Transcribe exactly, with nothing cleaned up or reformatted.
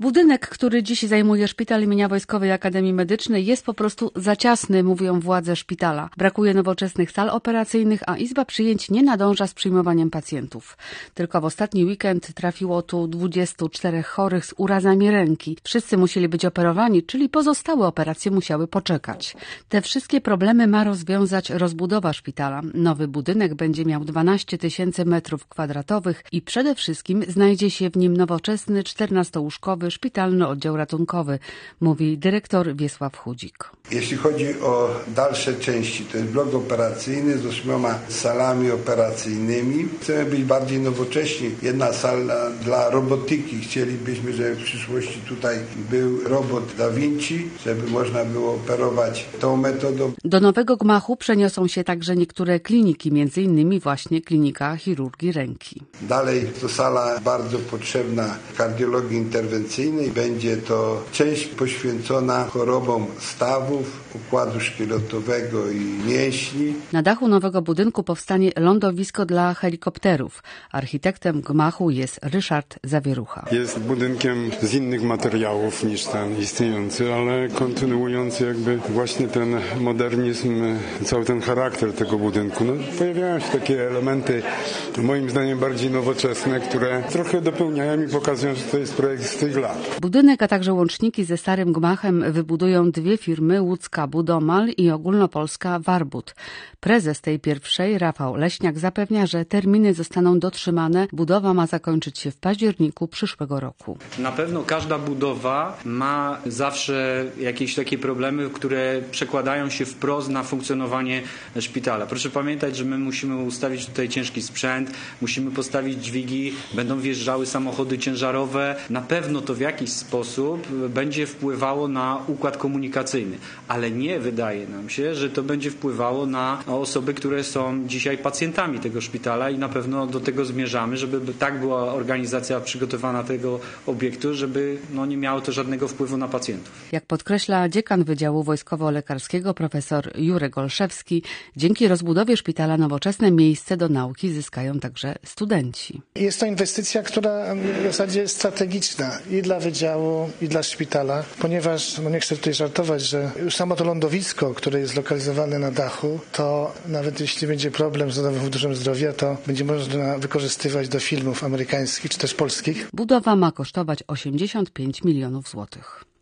Budynek, który dziś zajmuje szpital imienia Wojskowej Akademii Medycznej, jest po prostu za ciasny, mówią władze szpitala. Brakuje nowoczesnych sal operacyjnych, a izba przyjęć nie nadąża z przyjmowaniem pacjentów. Tylko w ostatni weekend trafiło tu dwudziestu czterech chorych z urazami ręki. Wszyscy musieli być operowani, czyli pozostałe operacje musiały poczekać. Te wszystkie problemy ma rozwiązać rozbudowa szpitala. Nowy budynek będzie miał dwanaście tysięcy metrów kwadratowych i przede wszystkim znajdzie się w nim nowoczesny czternastołóżkowy szpitalny oddział ratunkowy, mówi dyrektor Wiesław Chudzik. Jeśli chodzi o dalsze części, to jest blok operacyjny z ośmioma salami operacyjnymi. Chcemy być bardziej nowocześni. Jedna sala dla robotyki. Chcielibyśmy, żeby w przyszłości tutaj był robot Da Vinci, żeby można było operować tą metodą. Do nowego gmachu przeniosą się także niektóre kliniki, między innymi właśnie klinika chirurgii ręki. Dalej to sala bardzo potrzebna kardiologii interwencyjnej. Będzie to część poświęcona chorobom stawów, układu szkieletowego i mięśni. Na dachu nowego budynku powstanie lądowisko dla helikopterów. Architektem gmachu jest Ryszard Zawierucha. Jest budynkiem z innych materiałów niż ten istniejący, ale kontynuujący jakby właśnie ten modernizm, cały ten charakter tego budynku. No, pojawiają się takie elementy, moim zdaniem bardziej nowoczesne, które trochę dopełniają i pokazują, że to jest projekt z tych lat. Budynek, a także łączniki ze starym gmachem wybudują dwie firmy, łódzka Budomal i ogólnopolska Warbut. Prezes tej pierwszej, Rafał Leśniak, zapewnia, że terminy zostaną dotrzymane. Budowa ma zakończyć się w październiku przyszłego roku. Na pewno każda budowa ma zawsze jakieś takie problemy, które przekładają się wprost na funkcjonowanie szpitala. Proszę pamiętać, że my musimy ustawić tutaj ciężki sprzęt, musimy postawić dźwigi, będą wjeżdżały samochody ciężarowe. Na pewno to w jakiś sposób będzie wpływało na układ komunikacyjny, ale nie wydaje nam się, że to będzie wpływało na osoby, które są dzisiaj pacjentami tego szpitala i na pewno do tego zmierzamy, żeby tak była organizacja przygotowana tego obiektu, żeby no, nie miało to żadnego wpływu na pacjentów. Jak podkreśla dziekan Wydziału Wojskowo-Lekarskiego profesor Jurek Olszewski, dzięki rozbudowie szpitala nowoczesne miejsce do nauki zyskają także studenci. Jest to inwestycja, która w zasadzie jest strategiczna i dla wydziału, i dla szpitala, ponieważ, no nie chcę tutaj żartować, że już samo to lądowisko, które jest zlokalizowane na dachu, to nawet jeśli będzie problem z Narodowym Funduszem Zdrowia, to będzie można wykorzystywać do filmów amerykańskich czy też polskich. Budowa ma kosztować osiemdziesiąt pięć milionów złotych.